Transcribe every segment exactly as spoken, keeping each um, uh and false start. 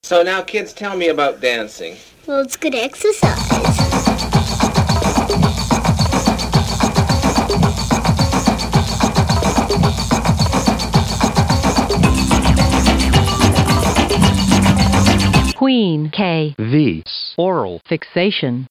So now, kids, tell me about dancing. Well, it's good exercise. Queen K V Oral Fixation.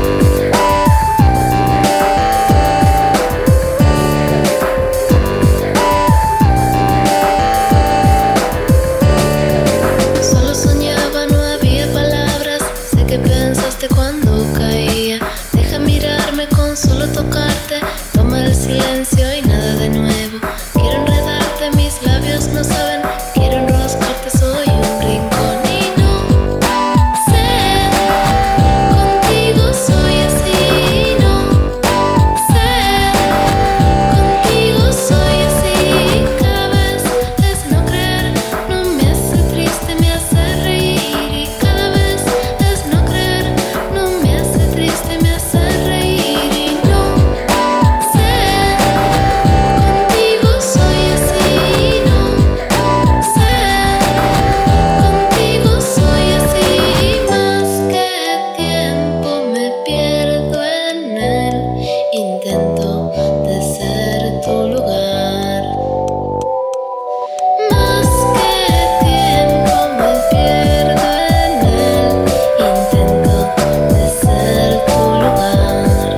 Solo soñaba, no había palabras. Sé que pensaste cuando caía. Deja mirarme con solo tocarte. Toma el silencio y nada de nuevo. Quiero enredarte, mis labios no saben. Quiero enroscarte, soy un rincón y no sé. Contigo soy así, no sé. Contigo soy así. Cada vez es no creer, no me hace triste, me hace reír. Y cada vez es no creer, no me hace triste, me hace reír. Y no sé. Contigo soy así, no sé. Contigo soy así. Más que tiempo me pierdo en el intento de ser tu lugar. Más que tiempo me pierdo en el intento de ser tu lugar.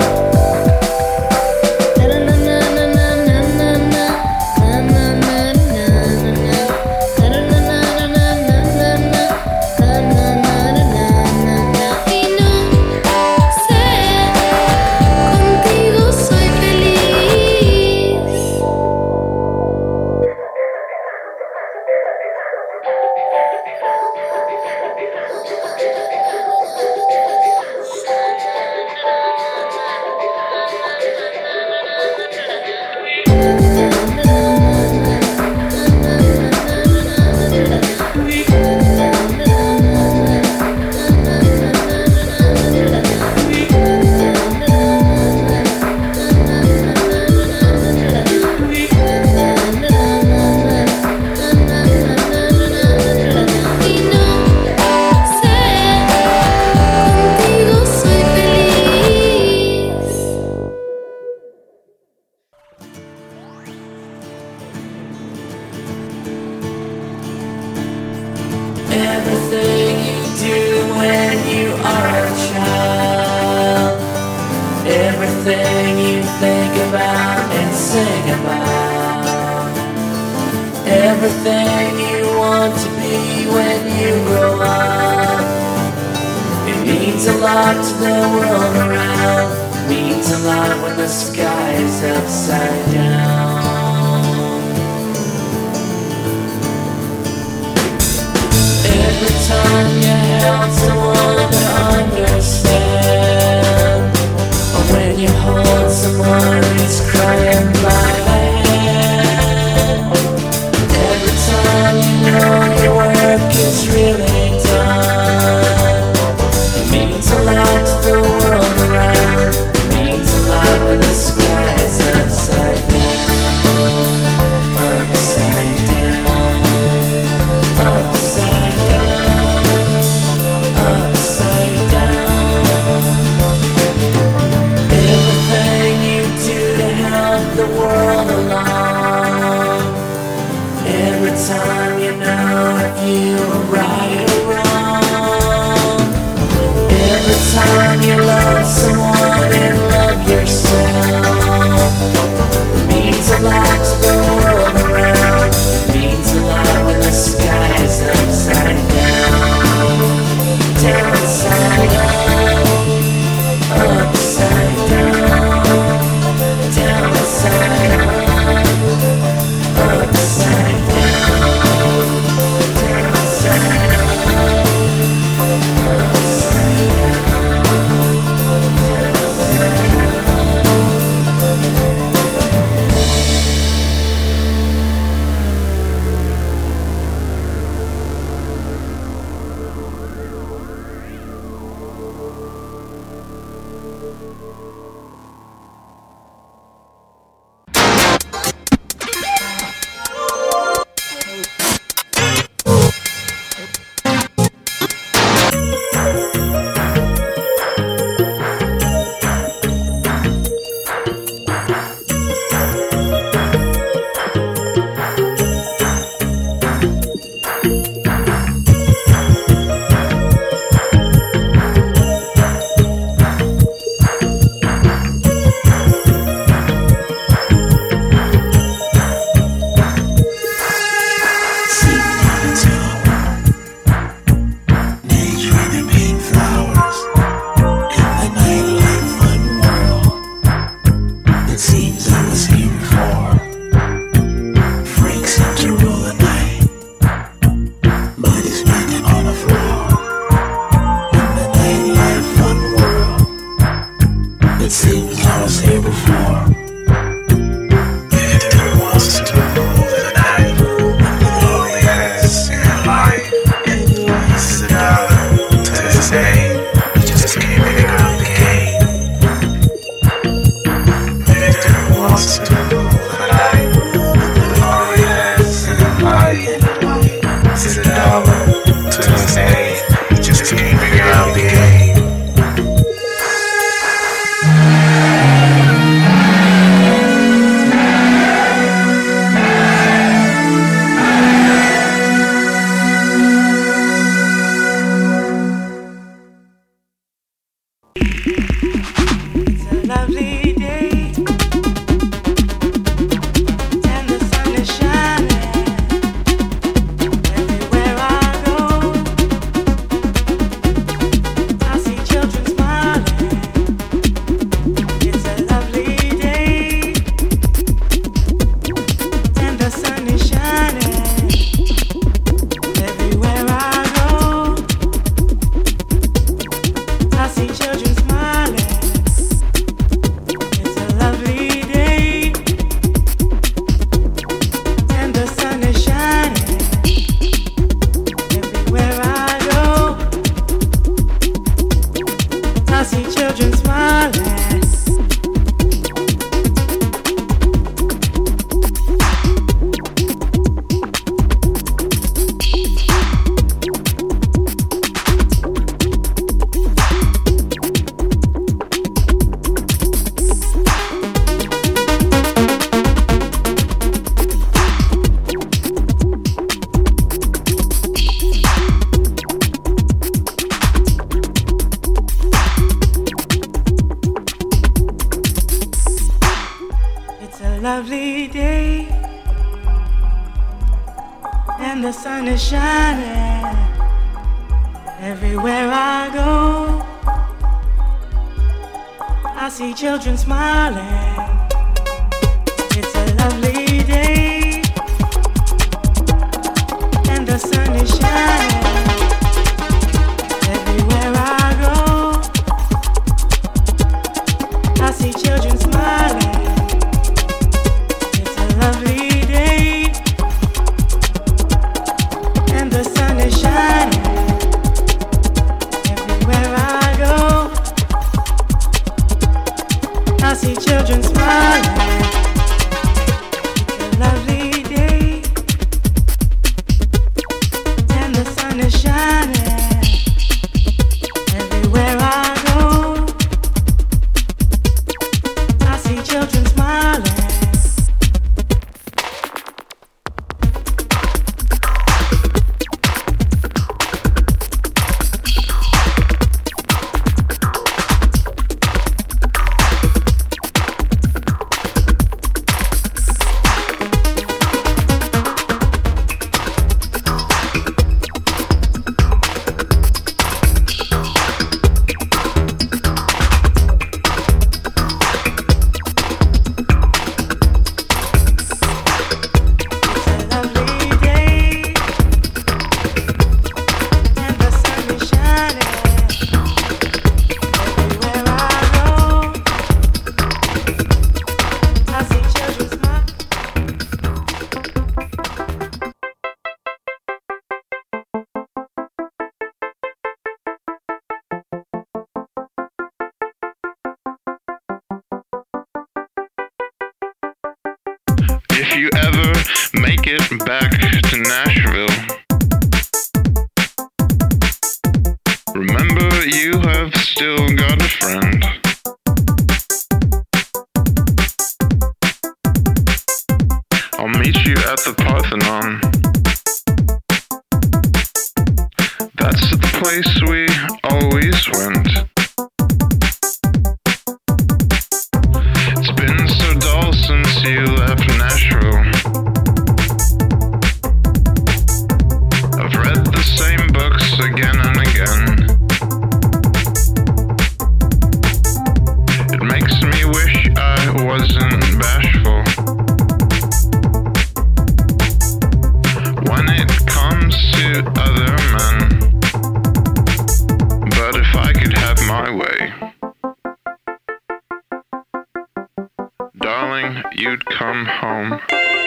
Na na na na na na na na na na na na na y no sé, contigo soy feliz. Y no sé, contigo soy feliz. Everything you do when you are a child, everything you think about and sing about, everything you want to be when you grow up, it means a lot to the world around, it means a lot when the sky is upside down. Every time you help someone to understand, or when you hold someone who's crying by the hand, every time you know your work is really done, it means a lot to the world around, it means a lot when the sky is upside down, upside down, upside down. Upside down. the sun is shining everywhere I go. I see children smiling. It's a lovely day, and the sun is shining everywhere I go. I see children smiling. It's a lovely day, and the sun is shining everywhere I go. I see children smiling. It's a lovely day, and the sun is shining everywhere I go. I see children smiling. If you ever make it back to Nashville, remember you have still got a friend. I'll meet you at the Parthenon. That's the place we always went. It's been so dull since you left Nashville. I've read the same books again and again. It makes me wish I wasn't bashful. When it comes to other men, but if I could have my way, darling, you'd come home.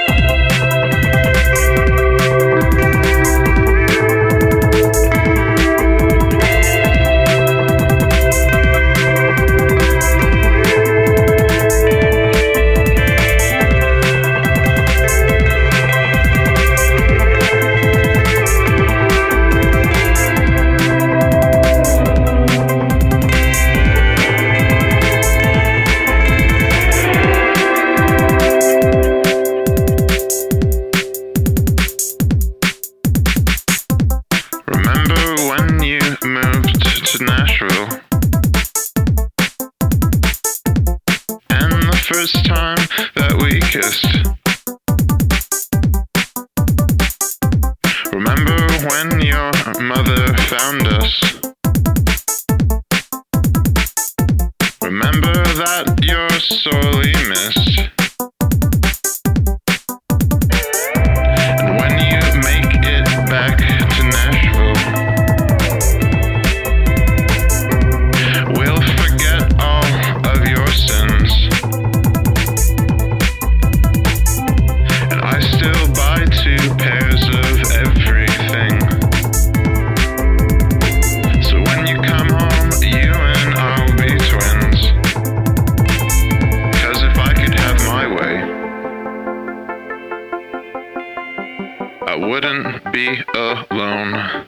First time that we kissed. Remember when your mother found us? Remember that you're sorely missed. And when you make it back to Nashville, we'll forget all of your sins. Buy two pairs of everything. So when you come home, you and I'll be twins. 'Cause if I could have my way, I wouldn't be alone.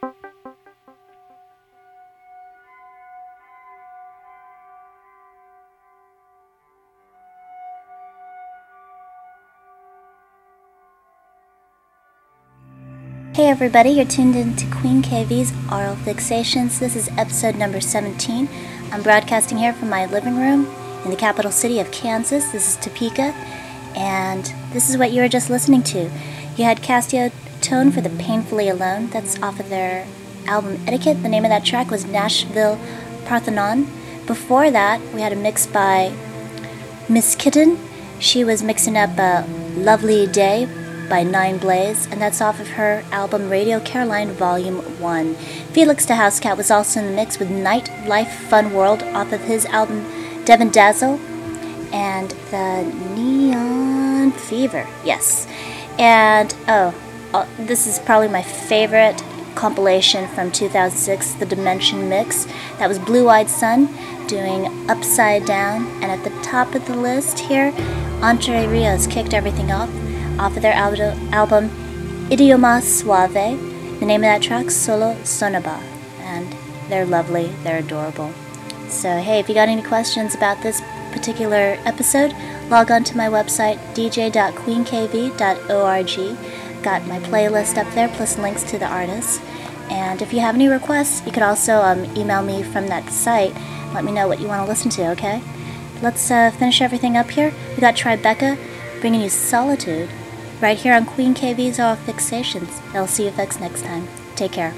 Hey everybody, you're tuned in to Queen K V's Aural Fixations. This is episode number seventeen. I'm broadcasting here from my living room in the capital city of Kansas. This is Topeka, and this is what you were just listening to. You had Casio Tone for the Painfully Alone. That's off of their album Etiquette. The name of that track was Nashville Parthenon. Before that, we had a mix by Miss Kitten. She was mixing up a Lovely Day by Nine Blaze, and that's off of her album Radio Caroline Volume one. Felix the Housecat was also in the mix with Night Life Fun World off of his album Devin Dazzle, and the Neon Fever, yes. And, oh, uh, this is probably my favorite compilation from two thousand six, the Dimension Mix. That was Blue Eyed Sun doing Upside Down, and at the top of the list here, Entre Rios kicked everything off off of their al- album Idioma Suave. The name of that track, Solo Sonaba, and they're lovely, they're adorable. So hey, if you got any questions about this particular episode, log on to my website, d j dot queen k v dot org. Got my playlist up there, plus links to the artists. And if you have any requests, you could also um, email me from that site. Let me know what you want to listen to, okay? Let's uh, finish everything up here. We got Tribeca bringing you Solitude right here on Queen K V's Oral Fixations. I'll see you folks next time. Take care.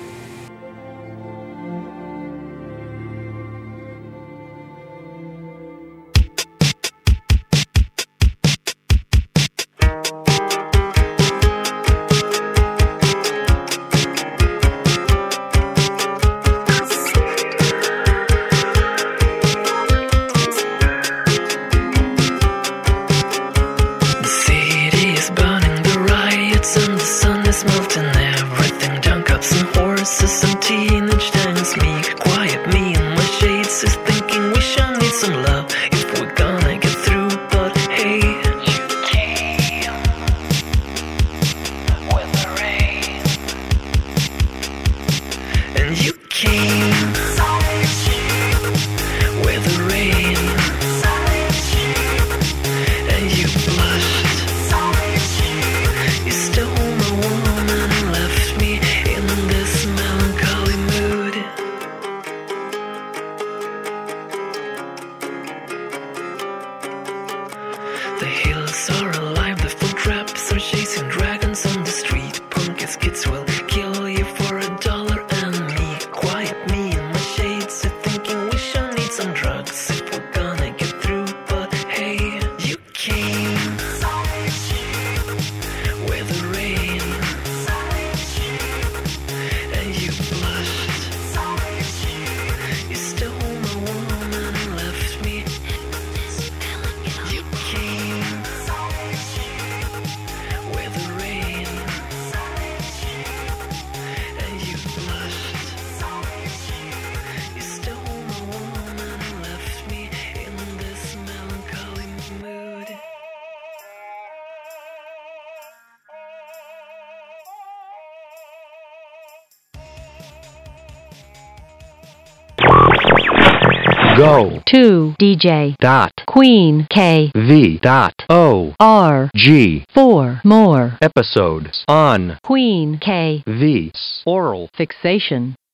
Go to D J dot Queen K V dot O R G for more episodes on Queen K V's Oral Fixation.